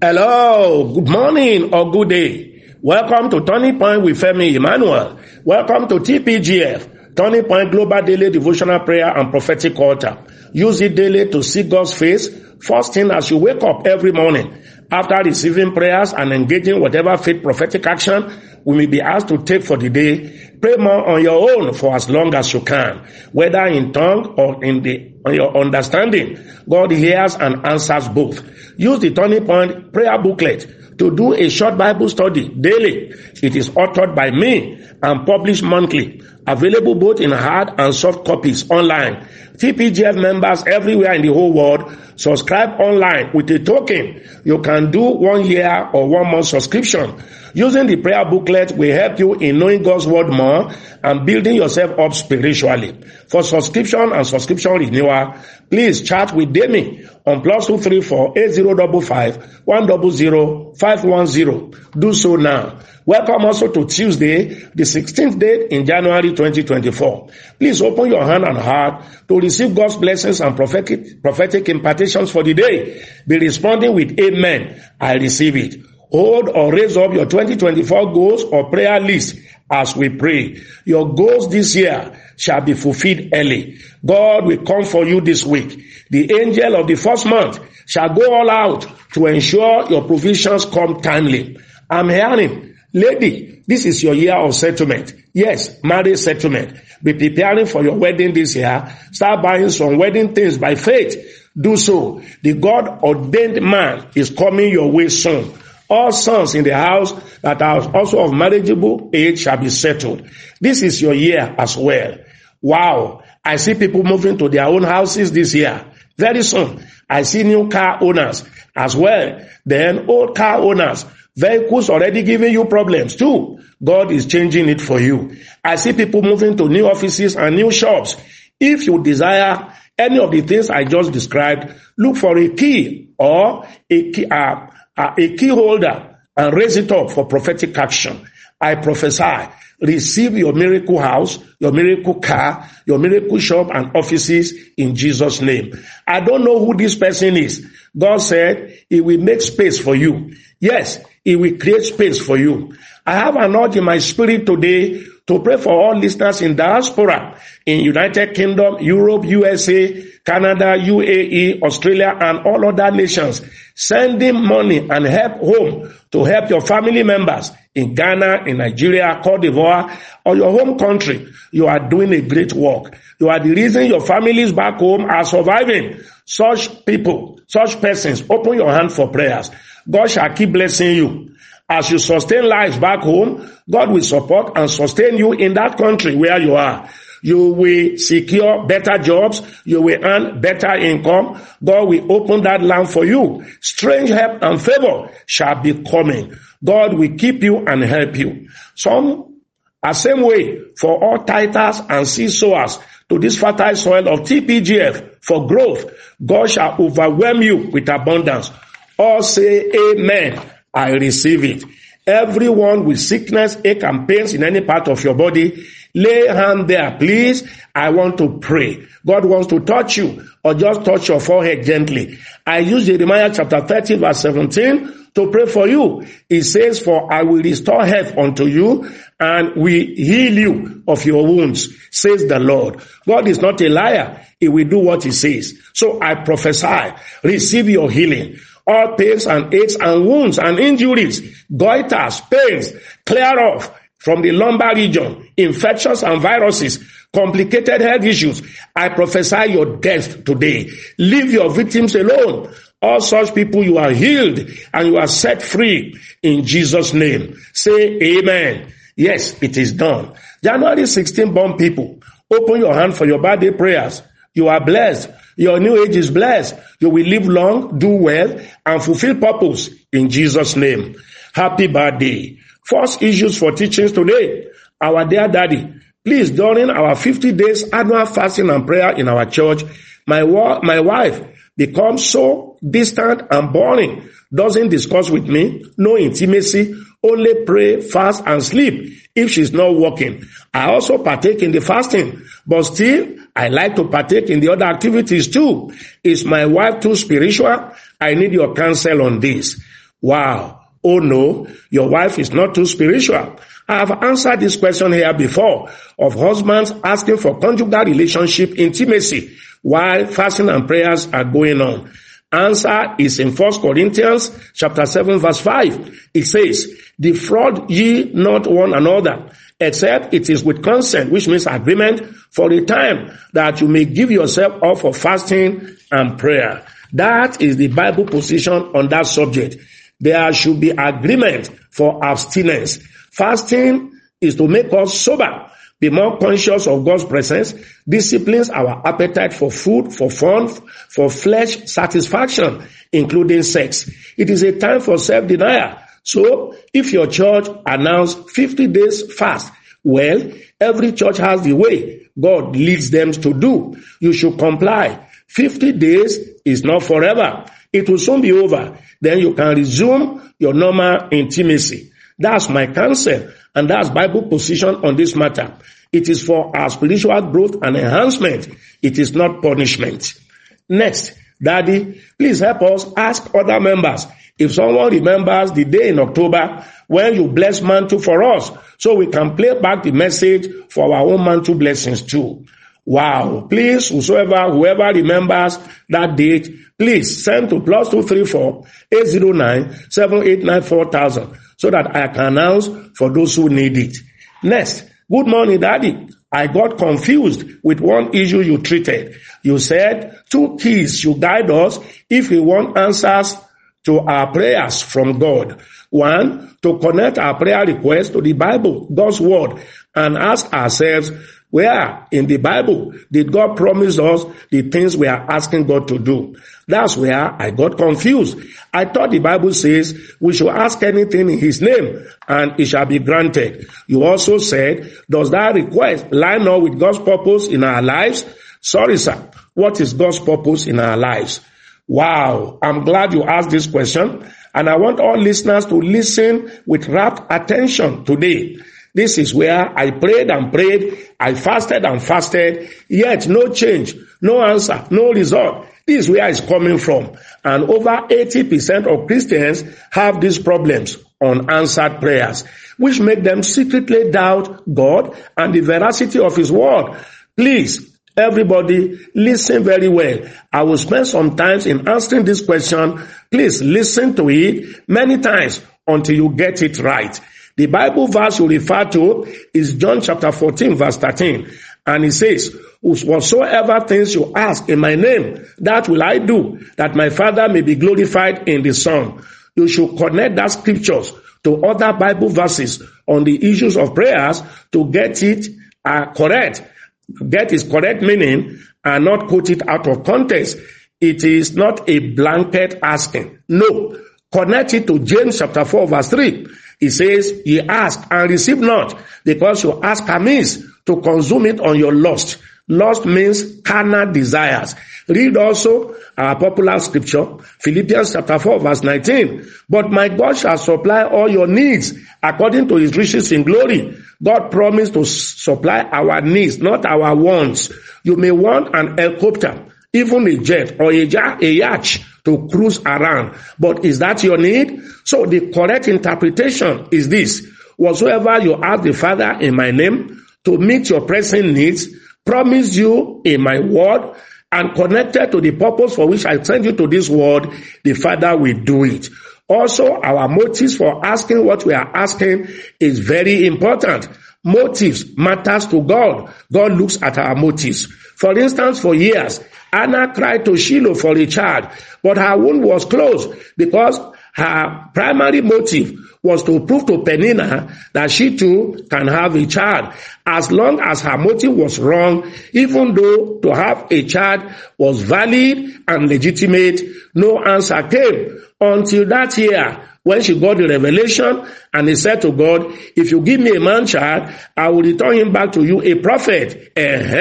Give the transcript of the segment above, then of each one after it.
Hello, good morning or good day. Welcome to Turning Point with Femi Emmanuel. Welcome to TPGF, Turning Point Global Daily Devotional Prayer and Prophetic Altar. Use it daily to see God's face. First thing as you wake up every morning, after receiving prayers and engaging whatever faith prophetic action we may be asked to take for the day, pray more on your own for as long as you can, whether in tongue or on your understanding. God hears and answers both. Use the Turning Point prayer booklet to do a short Bible study daily. It is authored by me and published monthly. Available both in hard and soft copies online. TPGF members everywhere in the whole world subscribe online with a token. You can do 1 year or 1 month subscription. Using the prayer booklet will help you in knowing God's word more and building yourself up spiritually. For subscription and subscription renewal, please chat with Demi on +234 8055 100 510. Do so now. Welcome also to Tuesday, the 16th day in January 2024. Please open your hand and heart to receive God's blessings and prophetic impartations for the day. Be responding with Amen. I receive it. Hold or raise up your 2024 goals or prayer list as we pray. Your goals this year shall be fulfilled early. God will come for you this week. The angel of the first month shall go all out to ensure your provisions come timely. I'm hearing, lady, this is your year of settlement. Yes, marriage settlement. Be preparing for your wedding this year. Start buying some wedding things by faith. Do so. The God-ordained man is coming your way soon. All sons in the house that are also of marriageable age shall be settled. This is your year as well. Wow. I see people moving to their own houses this year. Very soon, I see new car owners as well. Then old car owners, vehicles already giving you problems too. God is changing it for you. I see people moving to new offices and new shops. If you desire any of the things I just described, look for a key or a key holder and raise it up for prophetic action. I prophesy, receive your miracle house, your miracle car, your miracle shop and offices in Jesus' name. I don't know who this person is. God said he will make space for you. Yes, he will create space for you. I have an urge in my spirit today to pray for all listeners in diaspora, in United Kingdom, Europe, USA, Canada, UAE, Australia, and all other nations, sending money and help home to help your family members in Ghana, in Nigeria, Cote d'Ivoire, or your home country. You are doing a great work. You are the reason your families back home are surviving. Such people, such persons, open your hand for prayers. God shall keep blessing you. As you sustain lives back home, God will support and sustain you in that country where you are. You will secure better jobs. You will earn better income. God will open that land for you. Strange help and favor shall be coming. God will keep you and help you. Same way for all tithers and seed sowers to this fertile soil of TPGF for growth. God shall overwhelm you with abundance. All say amen. I receive it. Everyone with sickness, ache and pains in any part of your body, lay hand there, please. I want to pray. God wants to touch you or just touch your forehead gently. I use Jeremiah chapter 30 verse 17 to pray for you. It says, for I will restore health unto you and will heal you of your wounds, says the Lord. God is not a liar. He will do what he says. So I prophesy, receive your healing. All pains and aches and wounds and injuries, goiters, pains, clear off from the lumbar region, infections and viruses, complicated health issues. I prophesy your death today. Leave your victims alone. All such people, you are healed and you are set free in Jesus' name. Say amen. Yes, it is done. January 16 born people, open your hand for your birthday prayers. You are blessed. Your new age is blessed. You will live long, do well, and fulfill purpose in Jesus' name. Happy birthday. First issues for teachings today. Our dear daddy, please, during our 50 days annual fasting and prayer in our church, my wife becomes so distant and boring, doesn't discuss with me, no intimacy, only pray, fast, and sleep if she's not working. I also partake in the fasting, but still, I like to partake in the other activities too. Is my wife too spiritual? I need your counsel on this. Wow. Oh no, your wife is not too spiritual. I have answered this question here before of husbands asking for conjugal relationship intimacy while fasting and prayers are going on. Answer is in 1 Corinthians chapter 7 verse 5. It says, defraud ye not one another, except it is with consent, which means agreement, for a time, that you may give yourself up for fasting and prayer. That is the Bible position on that subject. There should be agreement for abstinence. Fasting is to make us sober, be more conscious of God's presence, disciplines our appetite for food, for fun, for flesh satisfaction, including sex. It is a time for self-denial. So, if your church announced 50 days fast, well, every church has the way God leads them to do. You should comply. 50 days is not forever. It will soon be over. Then you can resume your normal intimacy. That's my counsel, and that's Bible position on this matter. It is for our spiritual growth and enhancement. It is not punishment. Next, Daddy, please help us ask other members if someone remembers the day in October when you bless mantle for us, so we can play back the message for our own mantle blessings too. Wow. Please, whoever remembers that date, please send to +234 809 789 4000 so that I can announce for those who need it. Next, good morning, Daddy. I got confused with one issue you treated. You said 2 keys should guide us if we want answers to our prayers from God. 1, to connect our prayer requests to the Bible, God's word, and ask ourselves, where in the Bible did God promise us the things we are asking God to do? That's where I got confused. I thought the Bible says we should ask anything in His name and it shall be granted. You also said, does that request line up with God's purpose in our lives? Sorry, sir. What is God's purpose in our lives? Wow. I'm glad you asked this question, and I want all listeners to listen with rapt attention today. This is where I prayed and prayed, I fasted and fasted, yet no change, no answer, no result. This is where it's coming from. And over 80% of Christians have these problems, unanswered prayers, which make them secretly doubt God and the veracity of His word. Please, everybody, listen very well. I will spend some time in answering this question. Please listen to it many times until you get it right. The Bible verse you refer to is John chapter 14 verse 13. And it says, whatsoever things you ask in my name, that will I do, that my Father may be glorified in the Son. You should connect that scriptures to other Bible verses on the issues of prayers to get it correct, get its correct meaning, and not quote it out of context. It is not a blanket asking. No. Connect it to James chapter 4 verse 3. It says, ye ask and receive not, because you ask amiss to consume it on your lust. Lust means carnal desires. Read also our popular scripture, Philippians chapter 4 verse 19. But my God shall supply all your needs according to His riches in glory. God promised to supply our needs, not our wants. You may want an helicopter, even a jet or a yacht to cruise around. But is that your need? So the correct interpretation is this. Whatsoever you ask the Father in my name to meet your pressing needs, promise you in my word, and connected to the purpose for which I send you to this world, the Father will do it. Also, our motives for asking what we are asking is very important. Motives matters to God. God looks at our motives. For instance, for years, Anna cried to Shiloh for a child, but her wound was closed because her primary motive was to prove to Peninnah that she too can have a child. As long as her motive was wrong, even though to have a child was valid and legitimate, no answer came until that year when she got the revelation and he said to God, if you give me a man child, I will return him back to you a prophet.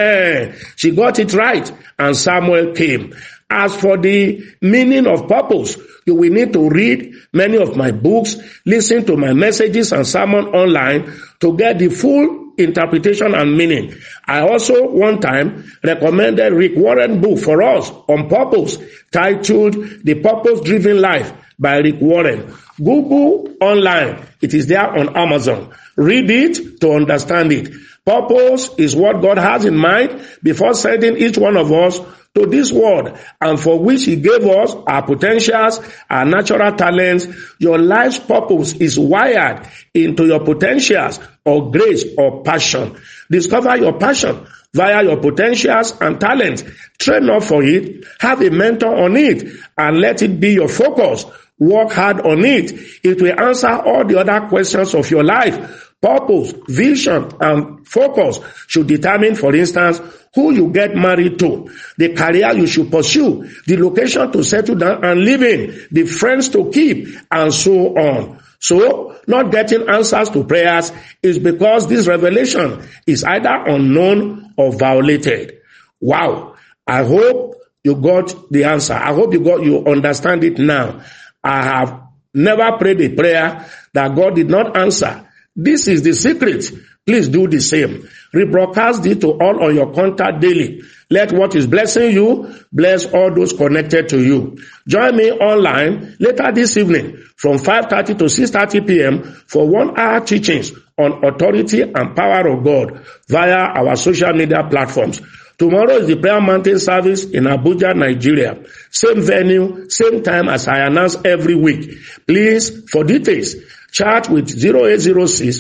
She got it right and Samuel came. As for the meaning of purpose, you will need to read many of my books, listen to my messages and sermon online to get the full interpretation and meaning. I also one time recommended Rick Warren's book for us on purpose, titled The Purpose-Driven Life. by Rick Warren. Google online. It is there on Amazon. Read it to understand it. Purpose is what God has in mind before sending each one of us to this world, and for which he gave us our potentials, our natural talents. Your life's purpose is wired into your potentials or grace or passion. Discover your passion via your potentials and talents. Train up for it, have a mentor on it, and let it be your focus. Work hard on it. It will answer all the other questions of your life. Purpose, vision, and focus should determine, for instance, who you get married to, the career you should pursue, the location to settle down and live in, the friends to keep, and so on. So, not getting answers to prayers is because this revelation is either unknown or violated. Wow. I hope you got the answer. I hope you understand it now. I have never prayed a prayer that God did not answer. This is the secret. Please do the same. Rebroadcast it to all on your contact daily. Let what is blessing you bless all those connected to you. Join me online later this evening from 5:30 to 6:30 p.m. for 1 hour teachings on authority and power of God via our social media platforms. Tomorrow is the Prayer Mountain service in Abuja, Nigeria. Same venue, same time as I announce every week. Please, for details, chat with 0806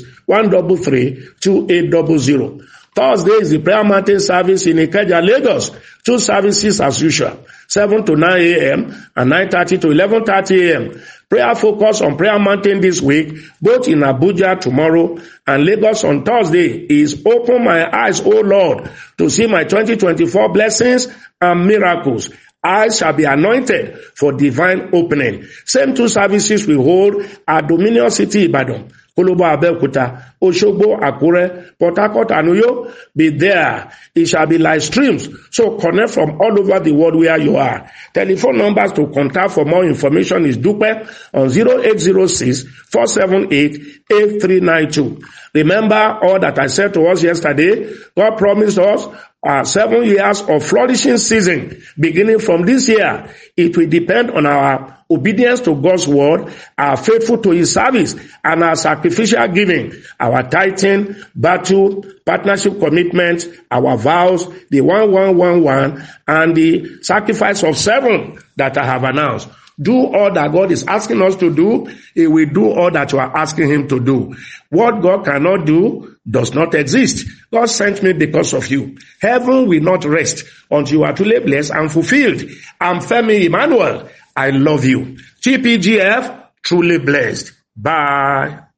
133 2800. Thursday is the Prayer Mountain service in Ikeja, Lagos. 2 services as usual, 7 to 9 a.m. and 9:30 to 11:30 a.m. Prayer focus on Prayer Mountain this week, both in Abuja tomorrow and Lagos on Thursday, is Open My Eyes, O Lord, to see my 2024 blessings and miracles. I shall be anointed for divine opening. Same 2 services we hold at Dominion City, Ibadan, Kolobo Abeokuta, Oshogbo, Akure, Port Harcourt, and Uyo. Be there. It shall be live streams. So connect from all over the world where you are. Telephone numbers to contact for more information is Dupe on 0806 478 8392. Remember all that I said to us yesterday. God promised us 7 years of flourishing season beginning from this year. It will depend on our obedience to God's word, our faithful to his service, and our sacrificial giving, our tithing, battle, partnership commitment, our vows, the 1111, and the sacrifice of 7 that I have announced. Do all that God is asking us to do. He will do all that you are asking him to do. What God cannot do does not exist. God sent me because of you. Heaven will not rest until you are truly blessed and fulfilled. I'm Femi Emmanuel. I love you. TPGF, truly blessed. Bye.